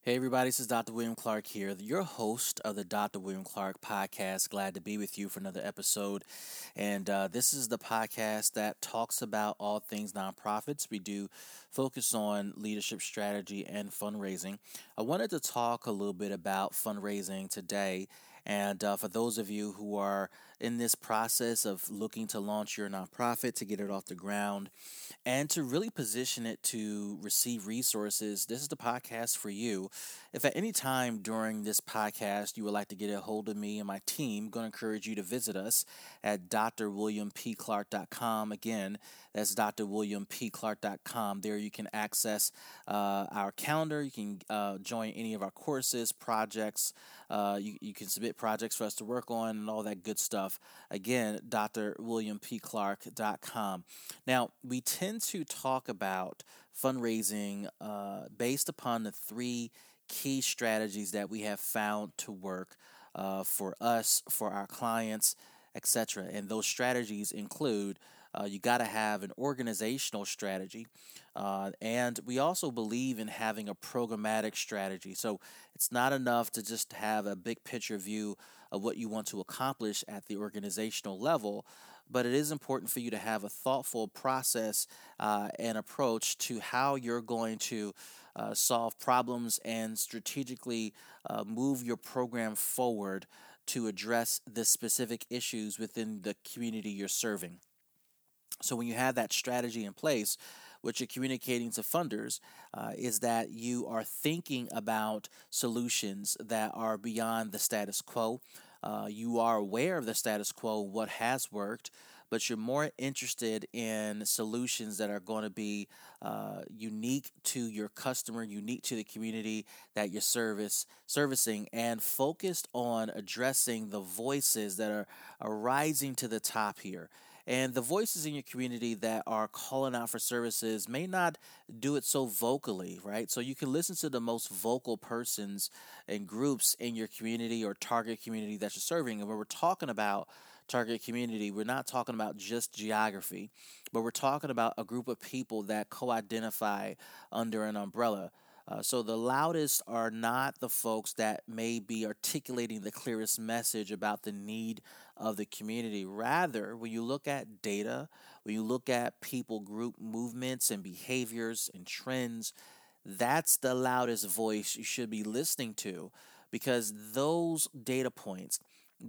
Hey, everybody, this is Dr. William Clark here, your host of the Dr. William Clark podcast. Glad to be with you for another episode. And this is the podcast that talks about all things nonprofits. We do focus on leadership strategy and fundraising. I wanted to talk a little bit about fundraising today. And for those of you who are in this process of looking to launch your nonprofit, to get it off the ground, and to really position it to receive resources, this is the podcast for you. If at any time during this podcast you would like to get a hold of me and my team, I'm going to encourage you to visit us at drwilliampclark.com. Again, that's drwilliampclark.com. There you can access our calendar. You can join any of our courses, projects. You can submit projects for us to work on and all that good stuff. Again, drwilliampclark.com. Now, we tend to talk about fundraising based upon the three key strategies that we have found to work for us, for our clients, etc. And those strategies include you got to have an organizational strategy. And we also believe in having a programmatic strategy. So it's not enough to just have a big picture view of what you want to accomplish at the organizational level, but it is important for you to have a thoughtful process and approach to how you're going to solve problems and strategically move your program forward to address the specific issues within the community you're serving. So when you have that strategy in place, what you're communicating to funders is that you are thinking about solutions that are beyond the status quo. You are aware of the status quo, what has worked, but you're more interested in solutions that are going to be unique to your customer, unique to the community that you're servicing, and focused on addressing the voices that are rising to the top here. And the voices in your community that are calling out for services may not do it so vocally, right? So you can listen to the most vocal persons and groups in your community or target community that you're serving. And when we're talking about target community, we're not talking about just geography, but we're talking about a group of people that co-identify under an umbrella. So the loudest are not the folks that may be articulating the clearest message about the need of the community. Rather, when you look at data, when you look at people group movements and behaviors and trends, that's the loudest voice you should be listening to, because those data points,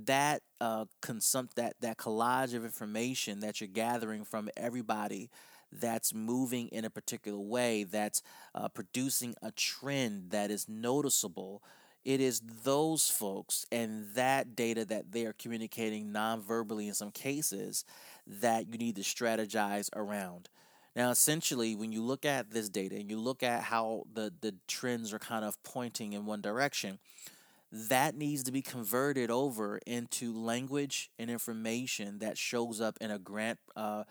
that collage of information that you're gathering from everybody that's moving in a particular way, that's producing a trend that is noticeable. It is those folks and that data that they are communicating non-verbally in some cases that you need to strategize around. Now, essentially, when you look at this data and you look at how the trends are kind of pointing in one direction, that needs to be converted over into language and information that shows up in a grant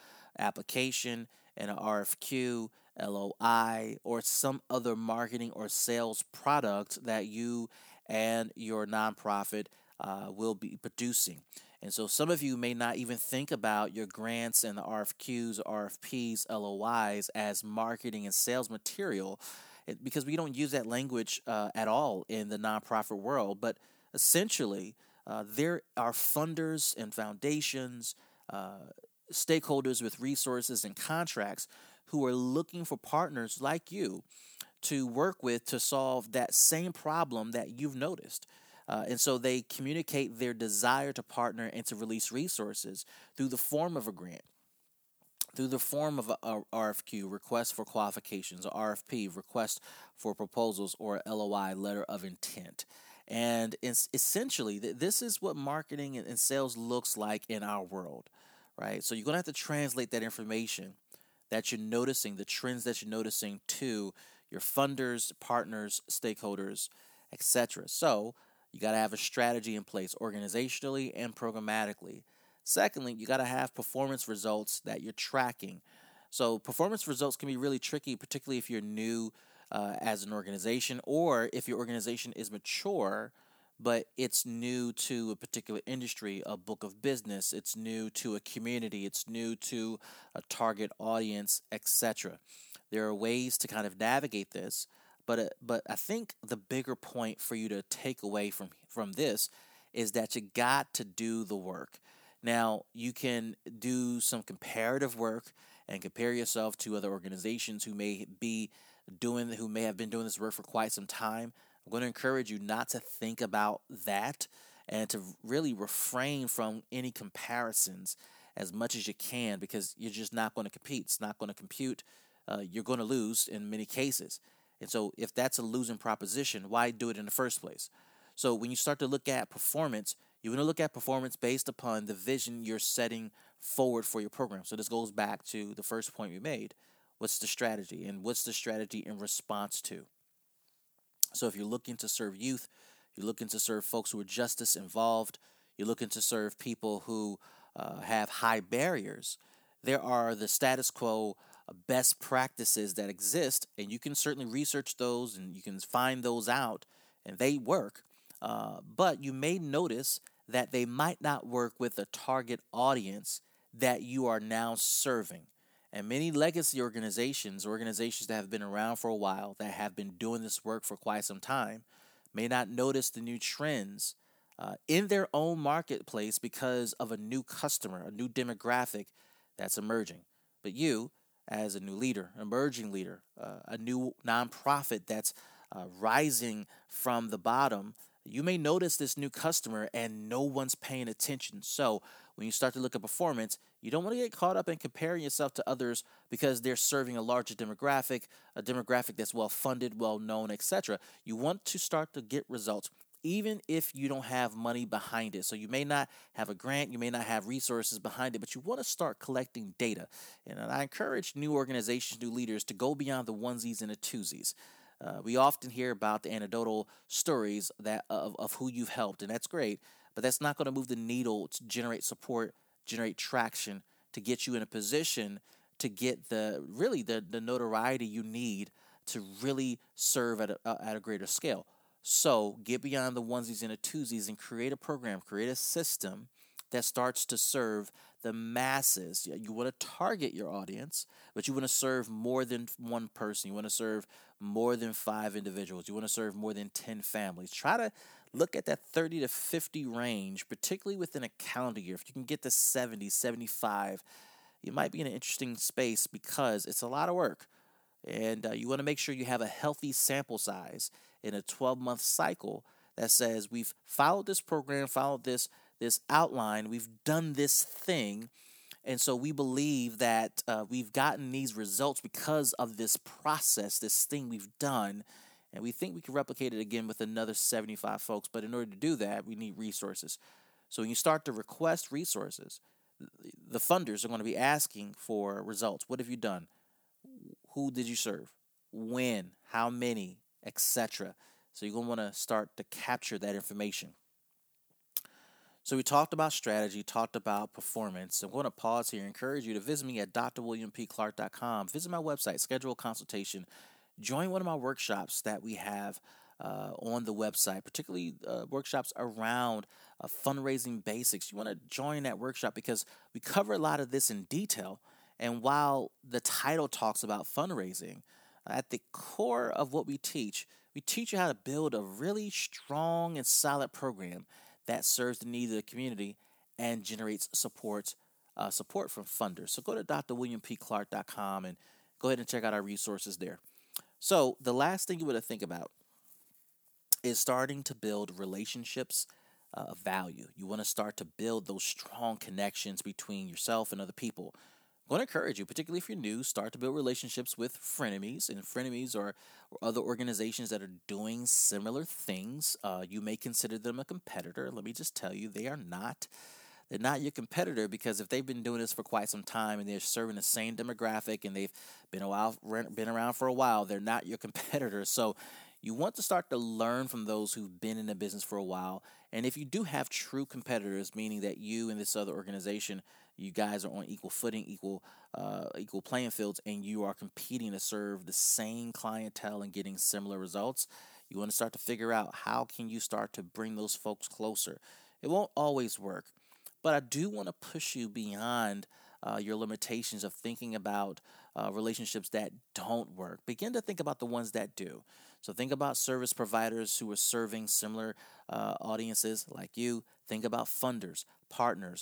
application, in an RFQ, LOI, or some other marketing or sales product that you and your nonprofit will be producing. And so some of you may not even think about your grants and the RFQs, RFPs, LOIs as marketing and sales material, because we don't use that language at all in the nonprofit world. But essentially, there are funders and foundations, stakeholders with resources and contracts who are looking for partners like you to work with to solve that same problem that you've noticed. And so they communicate their desire to partner and to release resources through the form of a grant, through the form of a RFQ, request for qualifications, or RFP, request for proposals, or LOI, letter of intent. And it's essentially, this is what marketing and sales looks like in our world, right? So you're going to have to translate that information that you're noticing, the trends that you're noticing, to your funders, partners, stakeholders, etc. So you got to have a strategy in place organizationally and programmatically. Secondly, you got to have performance results that you're tracking. So performance results can be really tricky, particularly if you're new as an organization, or if your organization is mature but it's new to a particular industry, a book of business, it's new to a community, it's new to a target audience, etc. There are ways to kind of navigate this, But I think the bigger point for you to take away from this is that you got to do the work. Now, you can do some comparative work and compare yourself to other organizations who may have been doing this work for quite some time. I'm going to encourage you not to think about that and to really refrain from any comparisons as much as you can, because you're just not going to compete. It's not going to compute. You're going to lose in many cases. And so, if that's a losing proposition, why do it in the first place? So, when you start to look at performance, you want to look at performance based upon the vision you're setting forward for your program. So, this goes back to the first point we made. What's the strategy? And what's the strategy in response to? So, if you're looking to serve youth, you're looking to serve folks who are justice involved, you're looking to serve people who have high barriers, there are the status quo best practices that exist, and you can certainly research those and you can find those out, and they work. But you may notice that they might not work with the target audience that you are now serving. And many legacy organizations that have been around for a while, that have been doing this work for quite some time, may not notice the new trends in their own marketplace because of a new customer, a new demographic that's emerging. But you, as a new leader, emerging leader, a new nonprofit that's rising from the bottom, you may notice this new customer and no one's paying attention. So when you start to look at performance, you don't want to get caught up in comparing yourself to others because they're serving a larger demographic, a demographic that's well funded, well known, etc. You want to start to get results, even if you don't have money behind it. So you may not have a grant, you may not have resources behind it, but you want to start collecting data. And I encourage new organizations, new leaders to go beyond the onesies and the twosies. We often hear about the anecdotal stories of who you've helped, and that's great, but that's not going to move the needle to generate support, generate traction, to get you in a position to get the notoriety you need to really serve at a greater scale. So get beyond the onesies and the twosies and create a program, create a system that starts to serve the masses. You want to target your audience, but you want to serve more than one person. You want to serve more than 5 individuals. You want to serve more than 10 families. Try to look at that 30 to 50 range, particularly within a calendar year. If you can get to 70, 75, you might be in an interesting space because it's a lot of work. And you want to make sure you have a healthy sample size in a 12-month cycle that says we've followed this program, followed this outline, we've done this thing, and so we believe that we've gotten these results because of this process, this thing we've done, and we think we can replicate it again with another 75 folks. But in order to do that, we need resources. So when you start to request resources, the funders are going to be asking for results. What have you done? Who did you serve? When? How many? Etc. So you're going to want to start to capture that information. So we talked about strategy, talked about performance. I'm going to pause here and encourage you to visit me at drwilliampclark.com. Visit my website, schedule a consultation, join one of my workshops that we have on the website, particularly workshops around fundraising basics. You want to join that workshop because we cover a lot of this in detail. And while the title talks about fundraising, at the core of what we teach you how to build a really strong and solid program that serves the needs of the community and generates support from funders. So go to drwilliampclark.com and go ahead and check out our resources there. So the last thing you want to think about is starting to build relationships of value. You want to start to build those strong connections between yourself and other people. I'm going to encourage you, particularly if you're new, start to build relationships with frenemies. And frenemies are other organizations that are doing similar things. You may consider them a competitor. Let me just tell you, they are not. They're not your competitor, because if they've been doing this for quite some time and they're serving the same demographic and they've been around for a while, they're not your competitor. So you want to start to learn from those who've been in the business for a while. And if you do have true competitors, meaning that you and this other organization, you guys are on equal footing, equal playing fields, and you are competing to serve the same clientele and getting similar results, you want to start to figure out how can you start to bring those folks closer. It won't always work, but I do want to push you beyond your limitations of thinking about relationships that don't work. Begin to think about the ones that do. So think about service providers who are serving similar audiences like you. Think about funders, partners,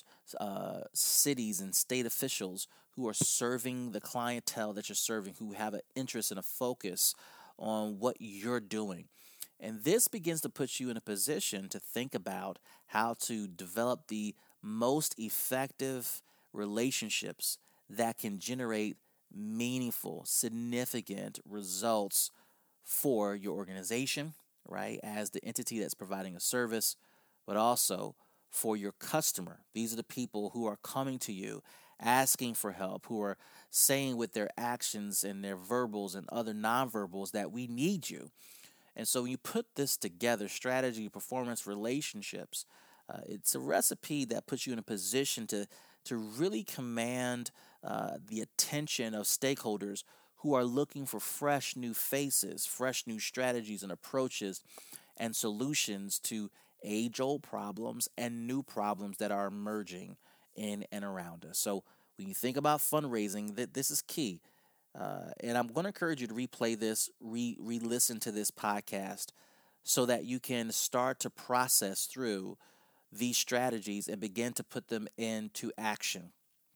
cities and state officials who are serving the clientele that you're serving, who have an interest and a focus on what you're doing. And this begins to put you in a position to think about how to develop the most effective relationships that can generate meaningful, significant results for your organization, right, as the entity that's providing a service, but also for your customer. These are the people who are coming to you asking for help, who are saying with their actions and their verbals and other nonverbals that we need you. And so when you put this together, strategy, performance, relationships, it's a recipe that puts you in a position to really command the attention of stakeholders who are looking for fresh new faces, fresh new strategies and approaches and solutions to age-old problems and new problems that are emerging in and around us. So when you think about fundraising, this is key. And I'm going to encourage you to replay this, re-listen to this podcast so that you can start to process through these strategies and begin to put them into action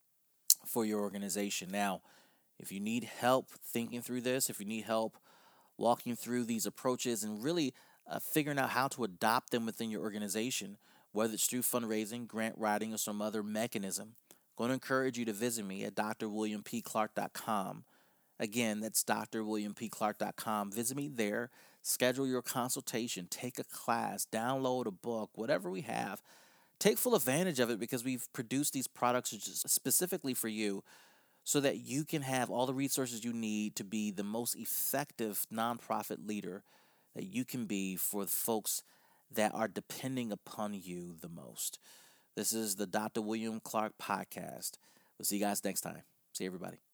for your organization. Now, if you need help thinking through this, if you need help walking through these approaches and really figuring out how to adopt them within your organization, whether it's through fundraising, grant writing, or some other mechanism, I'm going to encourage you to visit me at drwilliampclark.com. Again, that's drwilliampclark.com. Visit me there, schedule your consultation, take a class, download a book, whatever we have. Take full advantage of it because we've produced these products just specifically for you so that you can have all the resources you need to be the most effective nonprofit leader that you can be for the folks that are depending upon you the most. This is the Dr. William Clark Podcast. We'll see you guys next time. See everybody.